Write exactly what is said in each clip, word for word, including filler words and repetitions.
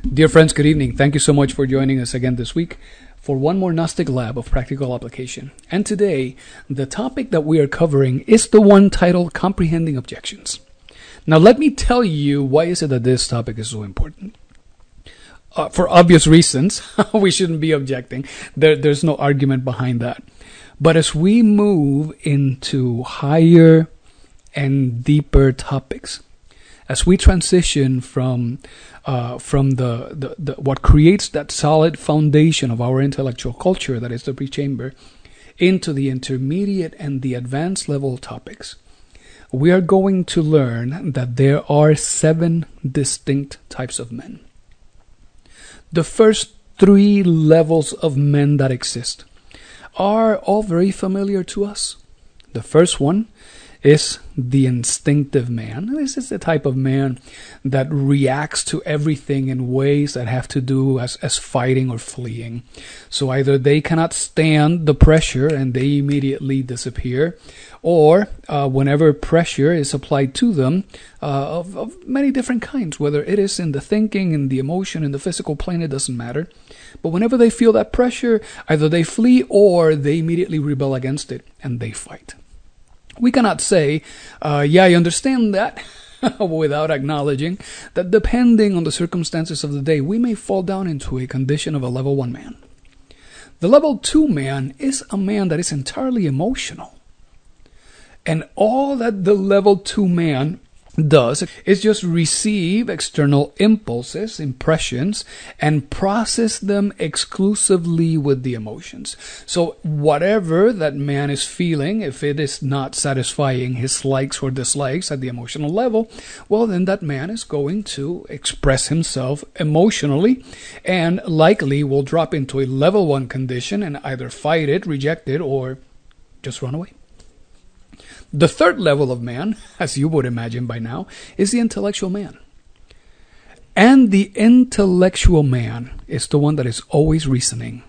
Dear friends, good evening. Thank you so much for joining us again this week for one more Gnostic Lab of Practical Application. And today, the topic that we are covering is the one titled Comprehending Objections. Now, let me tell you why is it that this topic is so important. Uh, for obvious reasons, we shouldn't be objecting. There, there's no argument behind that. But as we move into higher and deeper topics, as we transition from uh, from the, the, the what creates that solid foundation of our intellectual culture, that is the pre-chamber, into the intermediate and the advanced level topics, we are going to learn that there are seven distinct types of men. The first three levels of men that exist are all very familiar to us. The first one is the instinctive man. This is the type of man that reacts to everything in ways that have to do as, as fighting or fleeing. So either they cannot stand the pressure and they immediately disappear, or uh, whenever pressure is applied to them uh, of, of many different kinds, whether it is in the thinking, in the emotion, in the physical plane, it doesn't matter. But whenever they feel that pressure, either they flee or they immediately rebel against it and they fight. We cannot say, uh, yeah, I understand that, without acknowledging that depending on the circumstances of the day, we may fall down into a condition of a level one man. The level two man is a man that is entirely emotional. And all that the level two man does is just receive external impulses, impressions, and process them exclusively with the emotions. So whatever that man is feeling, if it is not satisfying his likes or dislikes at the emotional level, well, then that man is going to express himself emotionally and likely will drop into a level one condition and either fight it, reject it, or just run away. The third level of man, as you would imagine by now, is the intellectual man. And the intellectual man is the one that is always reasoning.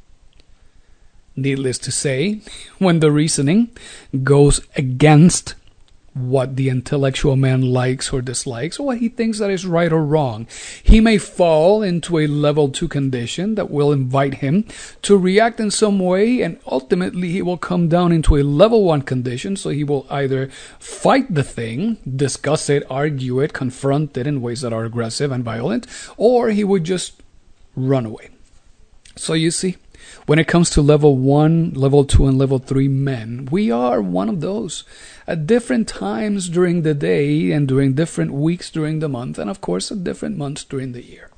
Needless to say, when the reasoning goes against what the intellectual man likes or dislikes, or what he thinks that is right or wrong, he may fall into a level two condition that will invite him to react in some way, and ultimately he will come down into a level one condition, so he will either fight the thing, discuss it, argue it, confront it in ways that are aggressive and violent, or he would just run away. So you see, when it comes to level one, level two, and level three men, we are one of those at different times during the day and during different weeks during the month, and of course at different months during the year.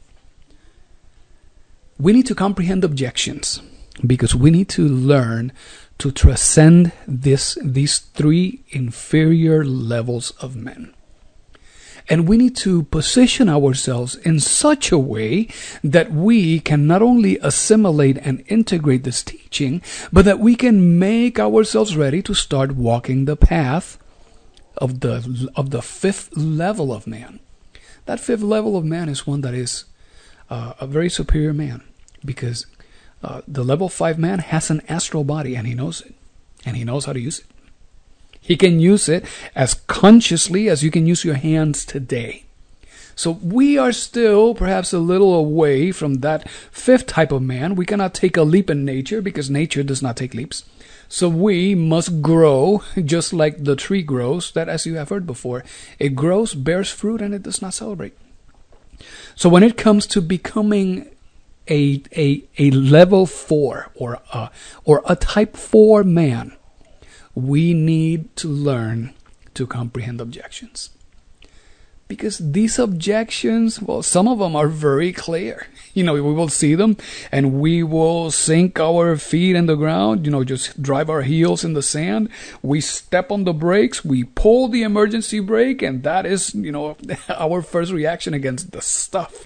We need to comprehend objections because we need to learn to transcend this, these three inferior levels of men. And we need to position ourselves in such a way that we can not only assimilate and integrate this teaching, but that we can make ourselves ready to start walking the path of the of the fifth level of man. That fifth level of man is one that is uh, a very superior man, because uh, the level five man has an astral body and he knows it, and he knows how to use it. He can use it as consciously as you can use your hands today. So we are still perhaps a little away from that fifth type of man. We cannot take a leap in nature because nature does not take leaps. So we must grow just like the tree grows, that, as you have heard before, it grows, bears fruit, and it does not celebrate. So when it comes to becoming a a a level four or a, or a type four man, we need to learn to comprehend objections. Because these objections, well, some of them are very clear. You know, we will see them and we will sink our feet in the ground, you know, just drive our heels in the sand. We step on the brakes, we pull the emergency brake, and that is, you know, our first reaction against the stuff.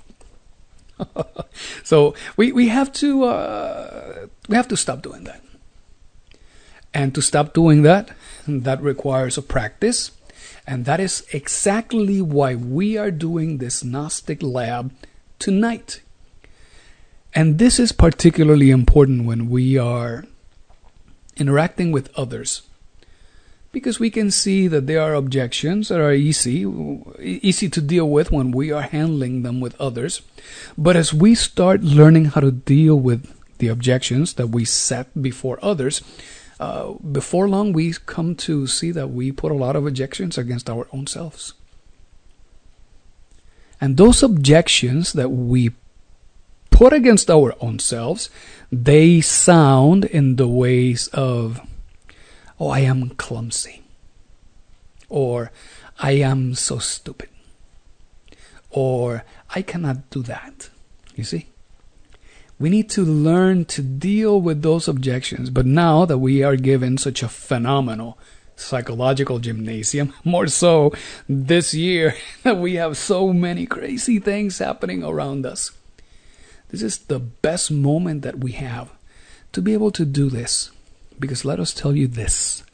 So we, we have to uh, we have to stop doing that. And to stop doing that, that requires a practice. And that is exactly why we are doing this Gnostic Lab tonight. And this is particularly important when we are interacting with others. because we can see that there are objections that are easy, easy to deal with when we are handling them with others. But as we start learning how to deal with the objections that we set before others, uh, before long we come to see that we put a lot of objections against our own selves. And those objections that we put against our own selves, they sound in the ways of, oh, I am clumsy, or I am so stupid, or I cannot do that. You see? We need to learn to deal with those objections. But now that we are given such a phenomenal psychological gymnasium, more so this year that we have so many crazy things happening around us, this is the best moment that we have to be able to do this. Because let us tell you this.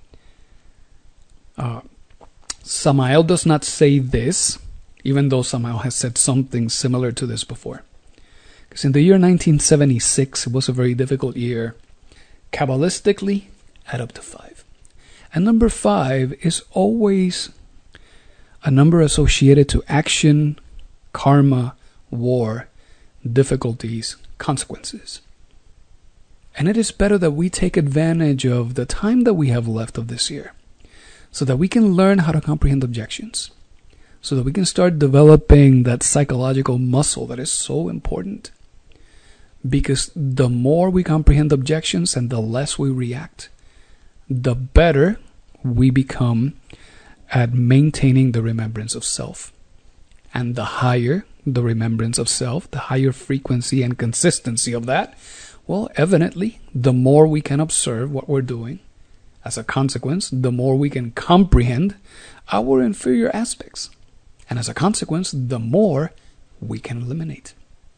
Uh, Samael does not say this, even though Samael has said something similar to this before. Because in the year nineteen seventy-six, it was a very difficult year. Kabbalistically, add up to five. And number five is always a number associated to action, karma, war, difficulties, consequences. And it is better that we take advantage of the time that we have left of this year so that we can learn how to comprehend objections, so that we can start developing that psychological muscle that is so important. Because the more we comprehend objections and the less we react, the better we become at maintaining the remembrance of self. And the higher the remembrance of self, the higher frequency and consistency of that, well, evidently, the more we can observe what we're doing. As a consequence, the more we can comprehend our inferior aspects. And as a consequence, the more we can eliminate.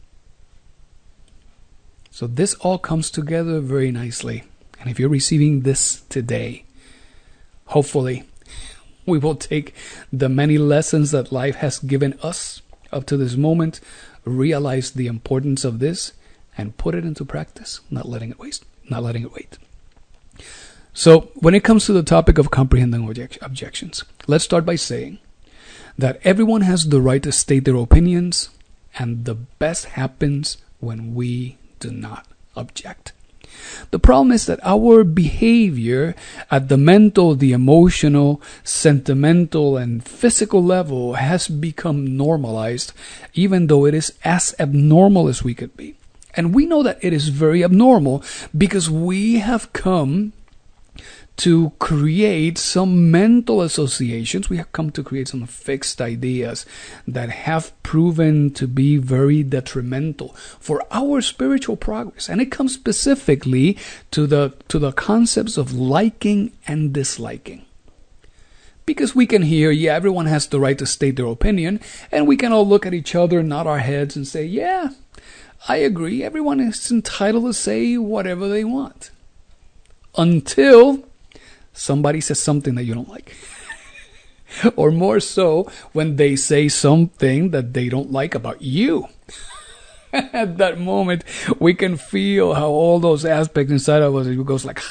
So this all comes together very nicely. And if you're receiving this today, hopefully we will take the many lessons that life has given us up to this moment, realize the importance of this, and put it into practice, not letting it waste, not letting it wait. So when it comes to the topic of comprehending object- objections, let's start by saying that everyone has the right to state their opinions, and the best happens when we do not object. The problem is that our behavior at the mental, the emotional, sentimental, and physical level has become normalized, even though it is as abnormal as we could be. And we know that it is very abnormal because we have come to create some mental associations. We have come to create some fixed ideas that have proven to be very detrimental for our spiritual progress. And it comes specifically to the to the concepts of liking and disliking. Because we can hear, yeah, everyone has the right to state their opinion, and we can all look at each other, nod our heads, and say, yeah, I agree. Everyone is entitled to say whatever they want. Until somebody says something that you don't like. Or more so, when they say something that they don't like about you. At that moment, we can feel how all those aspects inside of us, it goes like...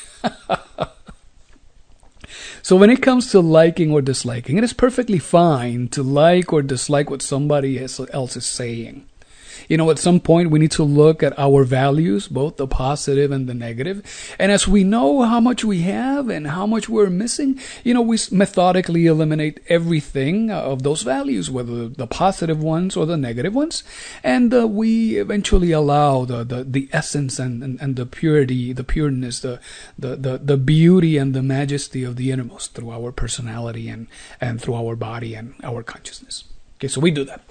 So when it comes to liking or disliking, it is perfectly fine to like or dislike what somebody else is saying. You know, at some point we need to look at our values, both the positive and the negative. And as we know how much we have and how much we're missing, you know, we methodically eliminate everything of those values, whether the positive ones or the negative ones. And uh, we eventually allow the, the, the essence and, and, and the purity, the pureness, the, the, the, the beauty and the majesty of the innermost through our personality and, and through our body and our consciousness. Okay, so we do that.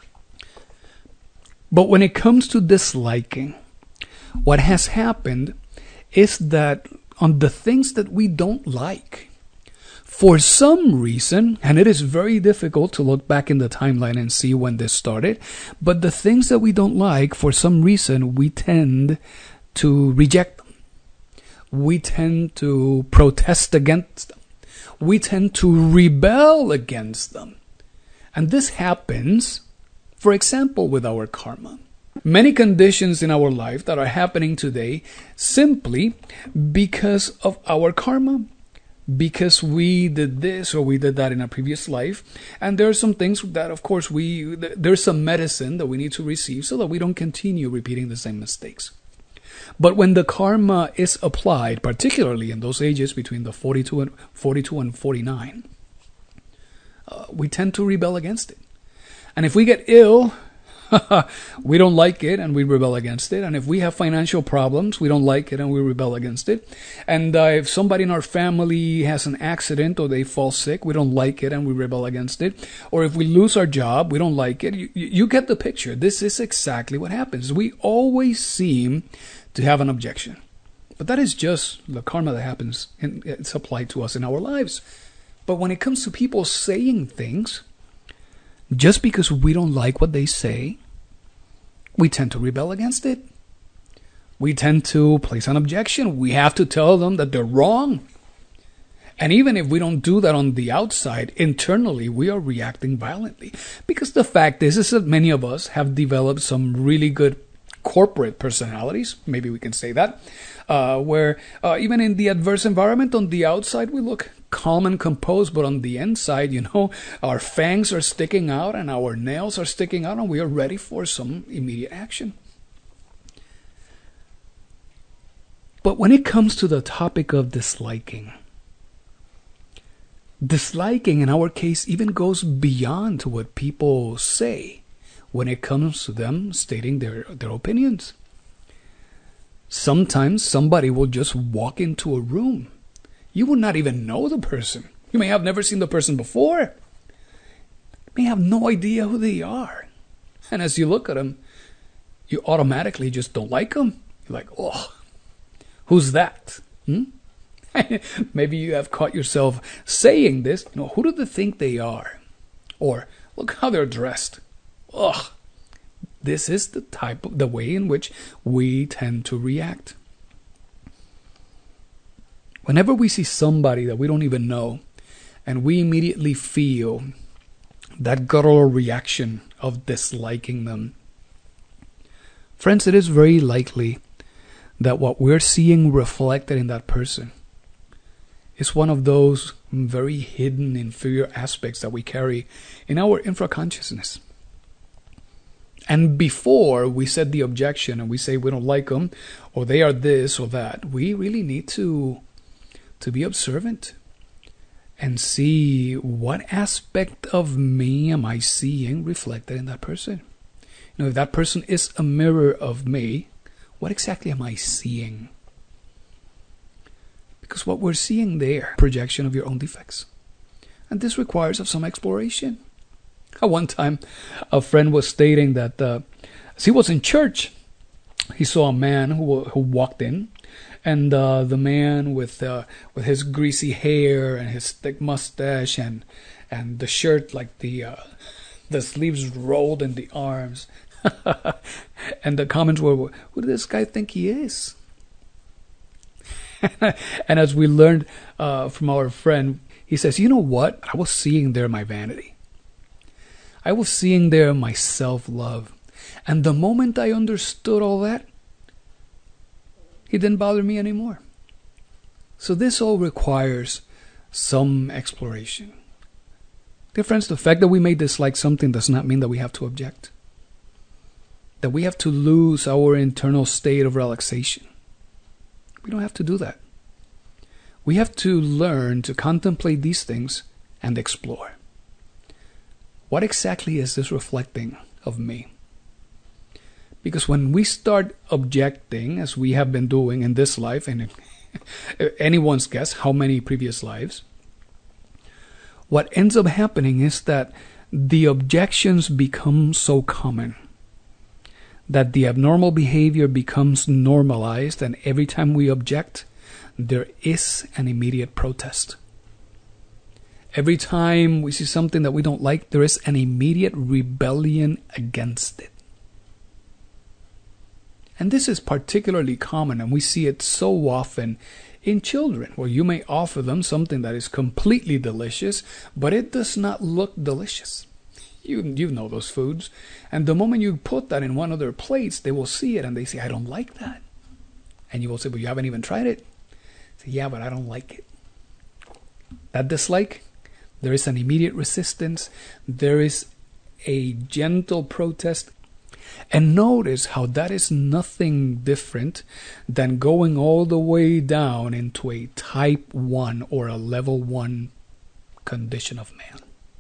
But when it comes to disliking, what has happened is that on the things that we don't like, for some reason, and it is very difficult to look back in the timeline and see when this started, but the things that we don't like, for some reason, we tend to reject them. We tend to protest against them. We tend to rebel against them. And this happens, for example, with our karma. Many conditions in our life that are happening today simply because of our karma because we did this or we did that in a previous life. And there are some things that, of course, we there's some medicine that we need to receive so that we don't continue repeating the same mistakes. But when the karma is applied, particularly in those ages between the forty-two and forty-two and forty-nine, uh, we tend to rebel against it. And if we get ill, we don't like it and we rebel against it. And if we have financial problems, we don't like it and we rebel against it. And uh, if somebody in our family has an accident or they fall sick, we don't like it and we rebel against it. Or if we lose our job, we don't like it. You, you get the picture. This is exactly what happens. We always seem to have an objection. But that is just the karma that happens and it's applied to us in our lives. But when it comes to people saying things, just because we don't like what they say, we tend to rebel against it. We tend to place an objection. We have to tell them that they're wrong. And even if we don't do that on the outside, internally we are reacting violently. Because the fact is, is that many of us have developed some really good corporate personalities, maybe we can say that, uh, where uh, even in the adverse environment on the outside we look calm and composed, but on the inside, you know, our fangs are sticking out and our nails are sticking out and we are ready for some immediate action. But when it comes to the topic of disliking, disliking in our case even goes beyond to what people say when it comes to them stating their, their opinions. Sometimes somebody will just walk into a room. You will not even know the person. You may have never seen the person before. You may have no idea who they are. And as you look at them, you automatically just don't like them. You're like, oh, who's that? Hmm? Maybe you have caught yourself saying this. You know, who do they think they are? Or, look how they're dressed. Ugh. This is the type of the way in which we tend to react. Whenever we see somebody that we don't even know, and we immediately feel that guttural reaction of disliking them, friends, it is very likely that what we're seeing reflected in that person is one of those very hidden inferior aspects that we carry in our infraconsciousness. And before we set the objection and we say we don't like them, or they are this or that, we really need to, to be observant and see what aspect of me am I seeing reflected in that person. You know, if that person is a mirror of me, what exactly am I seeing? Because what we're seeing there, projection of your own defects. And this requires of some exploration. At one time, a friend was stating that uh, as he was in church, he saw a man who who walked in, and uh, the man with uh, with his greasy hair and his thick mustache and and the shirt like the uh, the sleeves rolled in the arms, and the comments were, "Who does this guy think he is?" And as we learned uh, from our friend, he says, "You know what? I was seeing there my vanity. I was seeing there my self-love. And the moment I understood all that, it didn't bother me anymore." So this all requires some exploration. Dear friends, the fact that we may dislike something does not mean that we have to object. That we have to lose our internal state of relaxation. We don't have to do that. We have to learn to contemplate these things and explore. What exactly is this reflecting of me? Because when we start objecting, as we have been doing in this life, and anyone's guess how many previous lives, what ends up happening is that the objections become so common that the abnormal behavior becomes normalized, and every time we object, there is an immediate protest. Every time we see something that we don't like, there is an immediate rebellion against it. And this is particularly common, and we see it so often in children, where you may offer them something that is completely delicious, but it does not look delicious. You, you know those foods. And the moment you put that in one of their plates, they will see it and they say, "I don't like that." And you will say, "But you haven't even tried it." Say, "Yeah, but I don't like it." that dislike, there is an immediate resistance, there is a gentle protest. And notice how that is nothing different than going all the way down into a type one or a level one condition of man.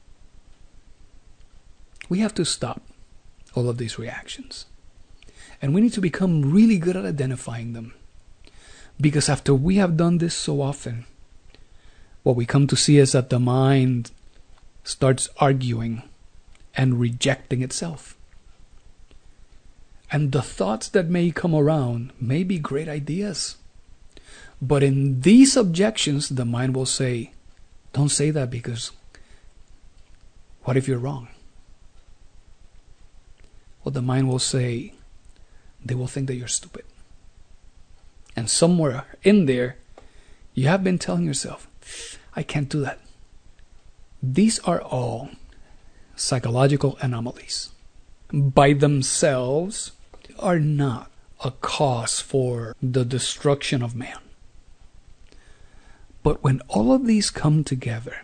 We have to stop all of these reactions. And we need to become really good at identifying them. Because after we have done this so often, what we come to see is that the mind starts arguing and rejecting itself. And the thoughts that may come around may be great ideas. But in these objections, the mind will say, don't say that, because what if you're wrong? Well, the mind will say, they will think that you're stupid. And somewhere in there, you have been telling yourself, I can't do that. These are all psychological anomalies. By themselves are not a cause for the destruction of man. But when all of these come together,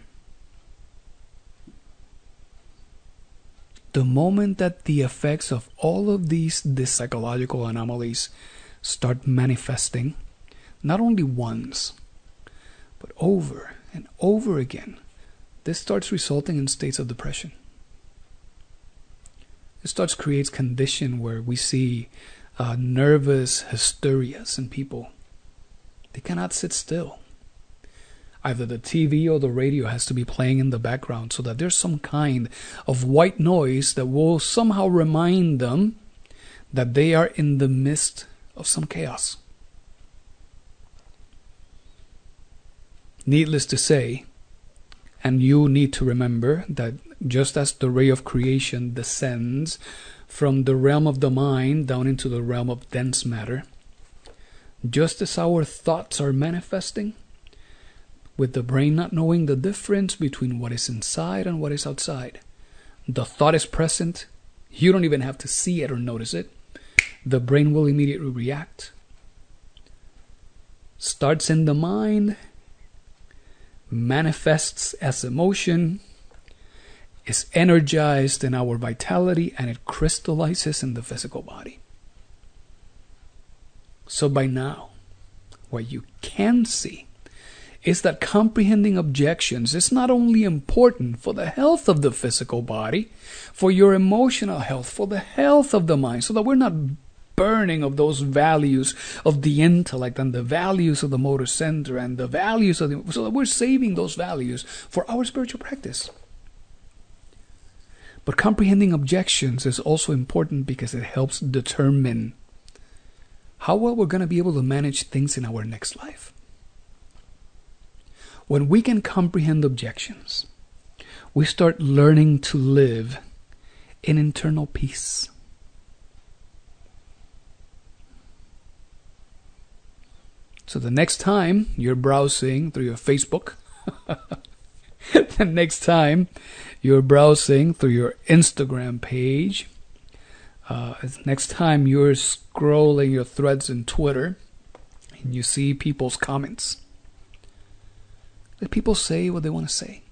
the moment that the effects of all of these, these psychological anomalies start manifesting, not only once, but over and over again, this starts resulting in states of depression. It starts creates condition where we see uh, nervous hysterias in people. They cannot sit still. Either the T V or the radio has to be playing in the background so that there's some kind of white noise that will somehow remind them that they are in the midst of some chaos. Needless to say, and you need to remember that just as the ray of creation descends from the realm of the mind down into the realm of dense matter, just as our thoughts are manifesting, with the brain not knowing the difference between what is inside and what is outside, the thought is present, you don't even have to see it or notice it, the brain will immediately react. Starts in the mind, manifests as emotion, is energized in our vitality, and it crystallizes in the physical body. So by now, what you can see is that comprehending objections is not only important for the health of the physical body, for your emotional health, for the health of the mind, so that we're not burning of those values of the intellect and the values of the motor center and the values of the, so that we're saving those values for our spiritual practice. But comprehending objections is also important because it helps determine how well we're going to be able to manage things in our next life. When we can comprehend objections, we start learning to live in internal peace. So the next time you're browsing through your Facebook, the next time you're browsing through your Instagram page, uh, next time you're scrolling your threads in Twitter and you see people's comments, let people say what they want to say.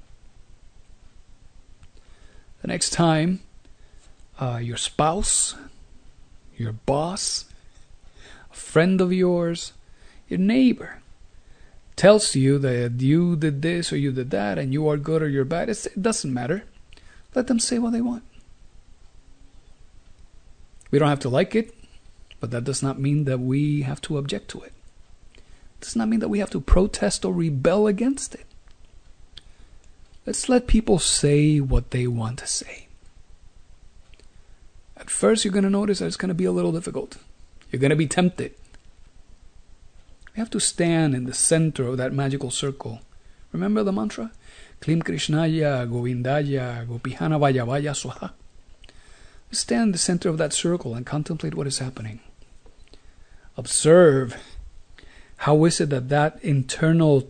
The next time uh, your spouse, your boss, a friend of yours, your neighbor tells you that you did this or you did that and you are good or you're bad, it's, it doesn't matter. Let them say what they want. We don't have to like it, but that does not mean that we have to object to it. It does not mean that we have to protest or rebel against it. Let's let people say what they want to say. At first, you're going to notice that it's going to be a little difficult. You're going to be tempted. We have to stand in the center of that magical circle. Remember the mantra? Klim Krishnaya, Govindaya, Gopihana Vaya Vaya Swaha. Stand in the center of that circle and contemplate what is happening. Observe how is it that that internal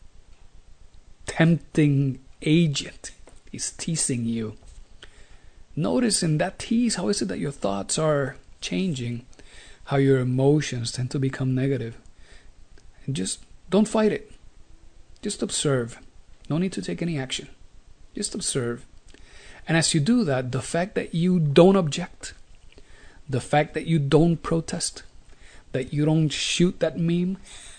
tempting agent is teasing you. Notice in that tease, how is it that your thoughts are changing, how your emotions tend to become negative. And just don't fight it. Just observe. No need to take any action. Just observe. And as you do that, the fact that you don't object, the fact that you don't protest, that you don't shoot that meme,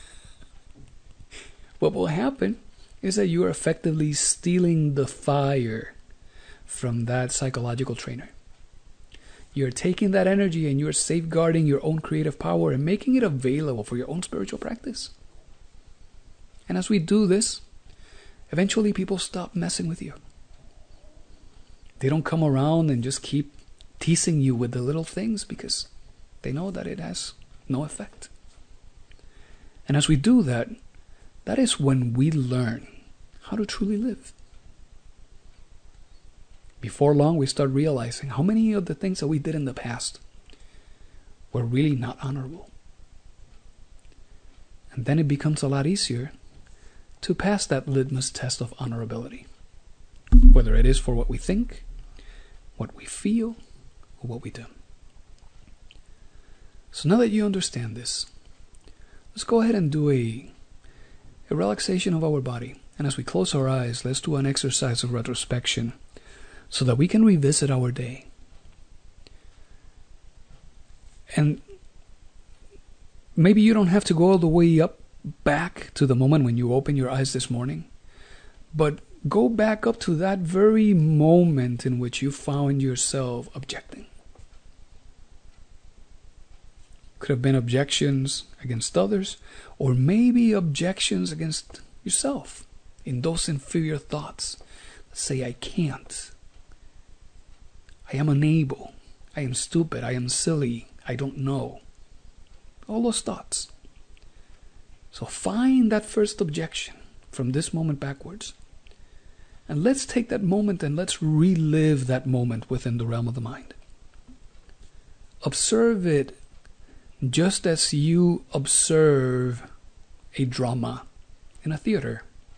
what will happen is that you are effectively stealing the fire from that psychological trainer. You're taking that energy and you're safeguarding your own creative power and making it available for your own spiritual practice. And as we do this, eventually people stop messing with you. They don't come around and just keep teasing you with the little things because they know that it has no effect. And as we do that, that is when we learn how to truly live. Before long, we start realizing how many of the things that we did in the past were really not honorable. And then it becomes a lot easier to pass that litmus test of honorability, whether it is for what we think, what we feel, or what we do. So now that you understand this, let's go ahead and do a, a relaxation of our body. And as we close our eyes, let's do an exercise of retrospection so that we can revisit our day. And maybe you don't have to go all the way up back to the moment when you open your eyes this morning, but go back up to that very moment in which you found yourself objecting. Could have been objections against others, or maybe objections against yourself in those inferior thoughts that say, I can't, I am unable, I am stupid, I am silly, I don't know. All those thoughts. So find that first objection from this moment backwards. And let's take that moment and let's relive that moment within the realm of the mind. Observe it just as you observe a drama in a theater.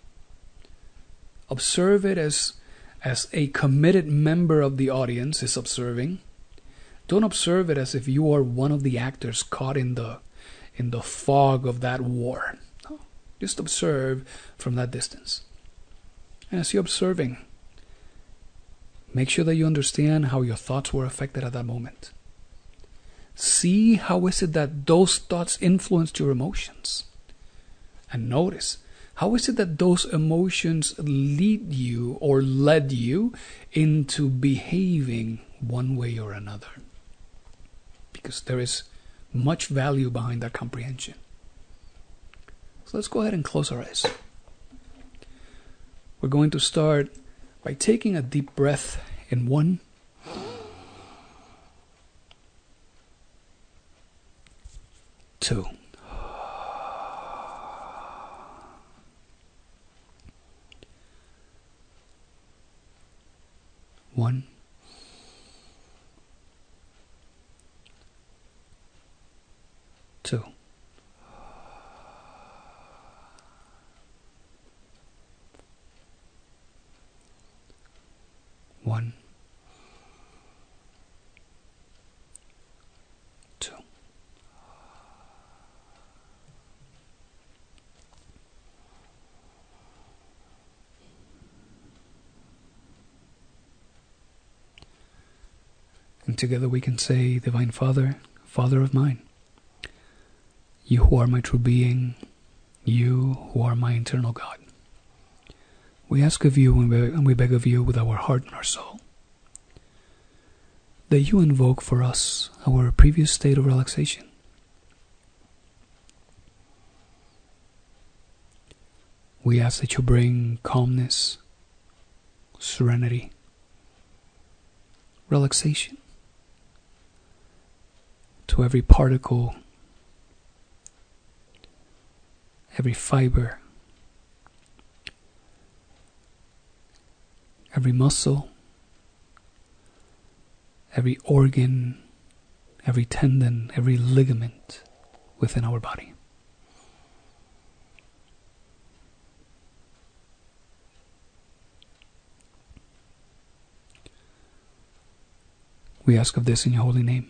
Observe it as, as a committed member of the audience is observing. Don't observe it as if you are one of the actors caught in the in the fog of that war. No. Just observe from that distance. And as you're observing, make sure that you understand how your thoughts were affected at that moment. See how is it that those thoughts influenced your emotions. And notice, how is it that those emotions lead you or led you into behaving one way or another? Because there is much value behind that comprehension. So let's go ahead and close our eyes. We're going to start by taking a deep breath in one, two, one, two. One, two. And together we can say, Divine Father, Father of mine, you who are my true being, you who are my eternal God. We ask of you and we beg of you with our heart and our soul that you invoke for us our previous state of relaxation. We ask that you bring calmness, serenity, relaxation to every particle, every fiber, every muscle, every organ, every tendon, every ligament within our body. We ask of this in your holy name.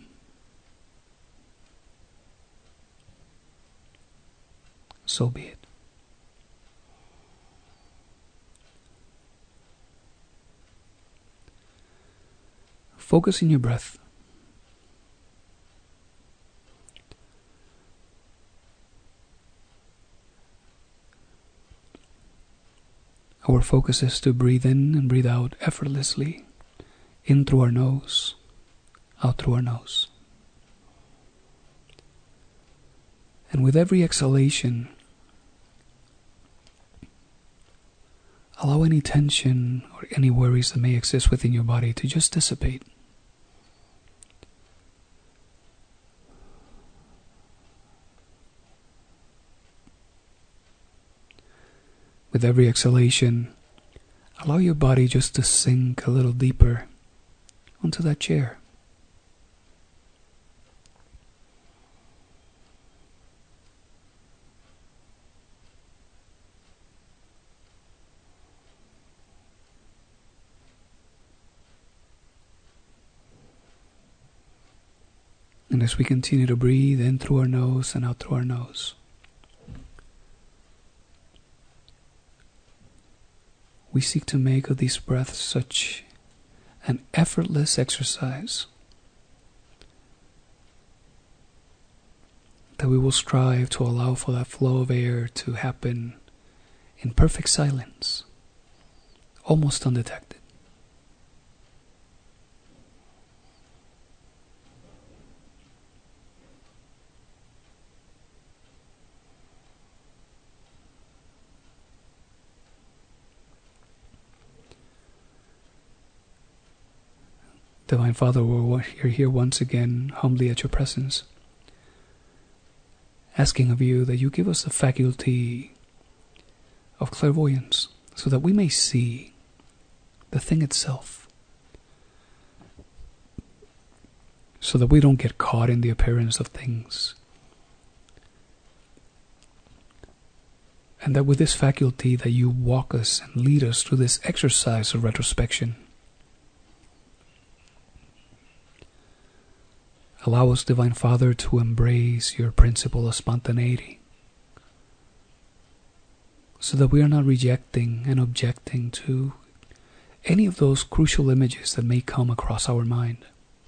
So be it. focus in your breath. Our focus is to breathe in and breathe out effortlessly, in through our nose, out through our nose. And with every exhalation, allow any tension or any worries that may exist within your body to just dissipate. With every exhalation, allow your body just to sink a little deeper onto that chair. And as we continue to breathe in through our nose and out through our nose, we seek to make of these breaths such an effortless exercise that we will strive to allow for that flow of air to happen in perfect silence, almost undetected. Divine Father, we're here once again, humbly at your presence, asking of you that you give us the faculty of clairvoyance so that we may see the thing itself, so that we don't get caught in the appearance of things, and that with this faculty that you walk us and lead us through this exercise of retrospection. Allow us, Divine Father, to embrace your principle of spontaneity, so that we are not rejecting and objecting to any of those crucial images that may come across our mind.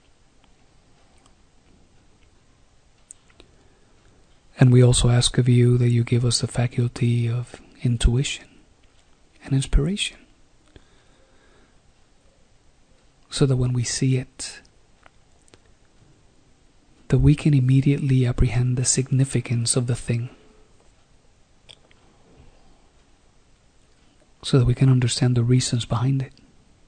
And we also ask of you that you give us the faculty of intuition and inspiration, so that when we see it, that we can immediately apprehend the significance of the thing, so that we can understand the reasons behind it,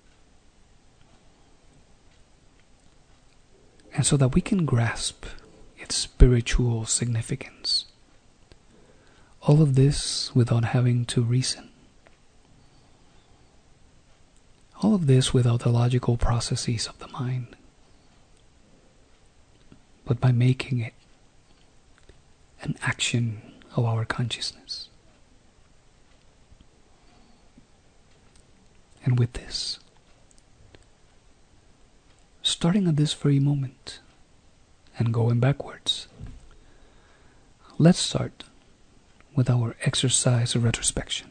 and so that we can grasp its spiritual significance. All of this without having to reason. All of this without the logical processes of the mind, but by making it an action of our consciousness. And with this, starting at this very moment and going backwards, let's start with our exercise of retrospection.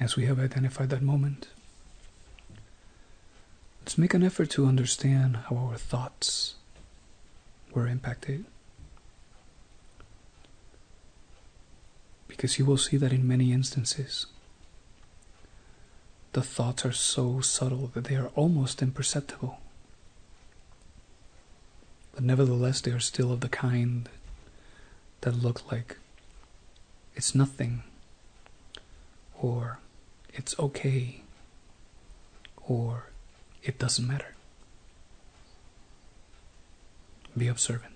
as we have identified that moment, let's make an effort to understand how our thoughts were impacted. Because you will see that in many instances, the thoughts are so subtle that they are almost imperceptible. But nevertheless, they are still of the kind that look like it's nothing, or it's okay, or it doesn't matter. Be observant.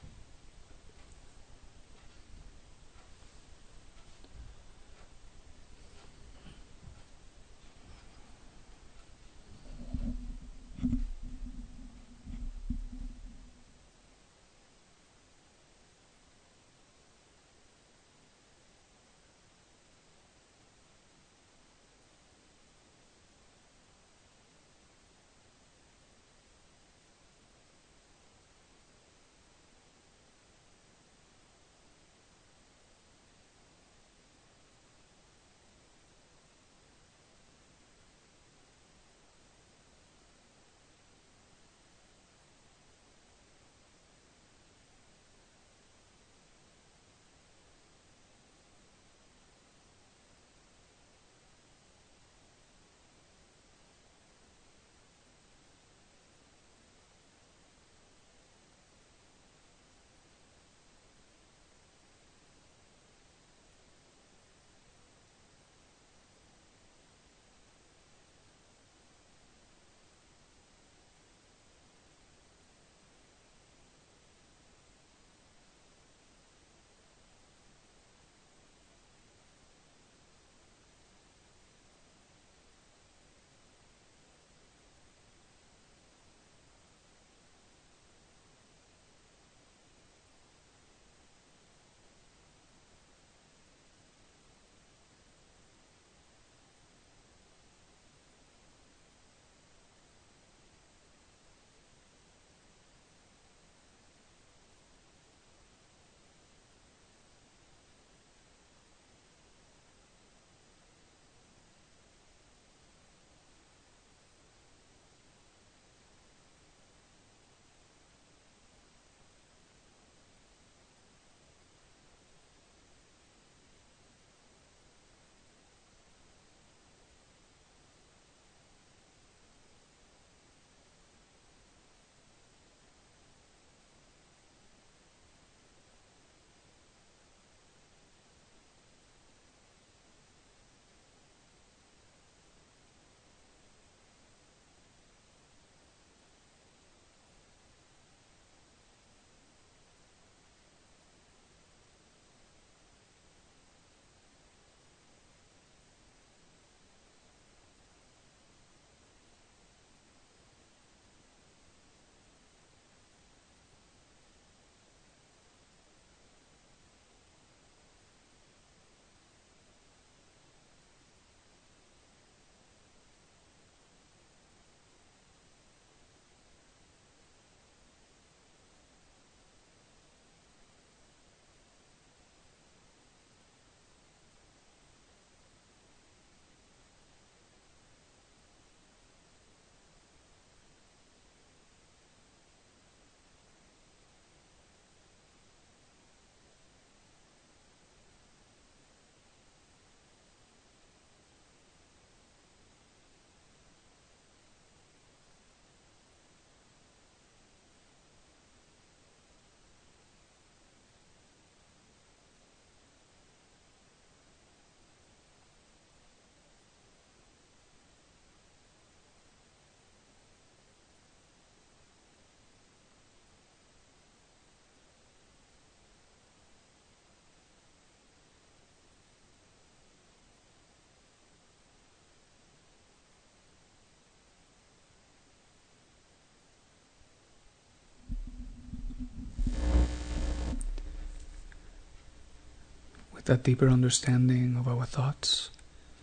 With that deeper understanding of our thoughts,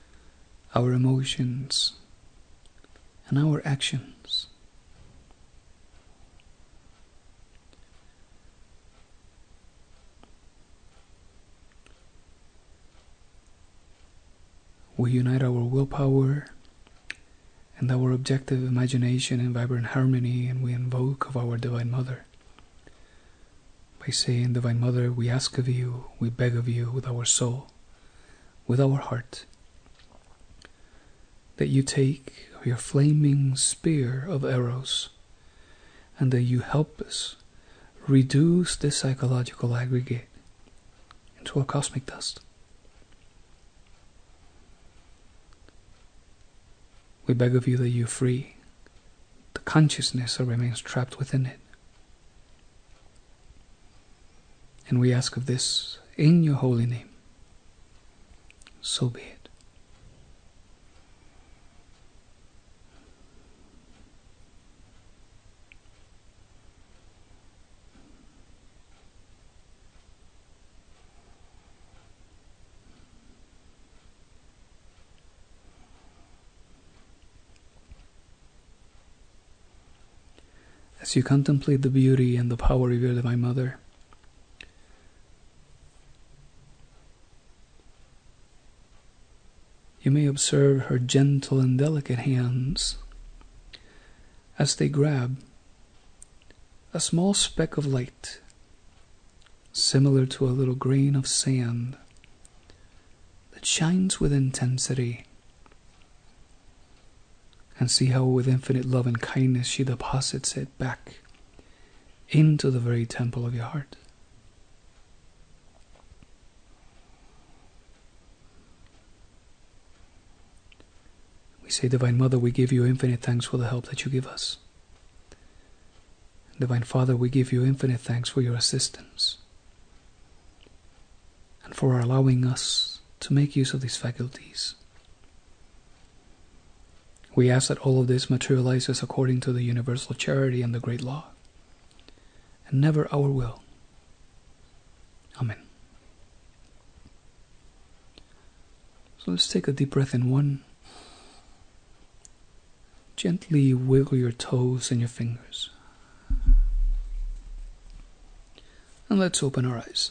our emotions, and our actions, We unite our willpower and our objective imagination in vibrant harmony, and we invoke of our Divine Mother. By saying, Divine Mother, we ask of you, we beg of you with our soul, with our heart, that you take your flaming spear of arrows and that you help us reduce this psychological aggregate into a cosmic dust. We beg of you that you free the consciousness that remains trapped within it. And we ask of this in your holy name. So be it. As you contemplate the beauty and the power of your Divine Mother, you may observe her gentle and delicate hands as they grab a small speck of light, similar to a little grain of sand that shines with intensity, and see how with infinite love and kindness she deposits it back into the very temple of your heart. We say, Divine Mother, we give you infinite thanks for the help that you give us. Divine Father, we give you infinite thanks for your assistance and for allowing us to make use of these faculties. We ask that all of this materializes according to the universal charity and the great law, and never our will. Amen. So let's take a deep breath in. One. Gently wiggle your toes and your fingers. And let's open our eyes.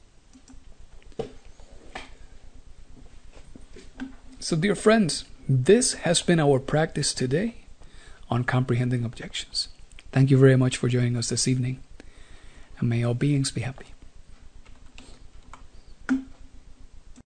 So, dear friends, this has been our practice today on comprehending objections. Thank you very much for joining us this evening, and may all beings be happy.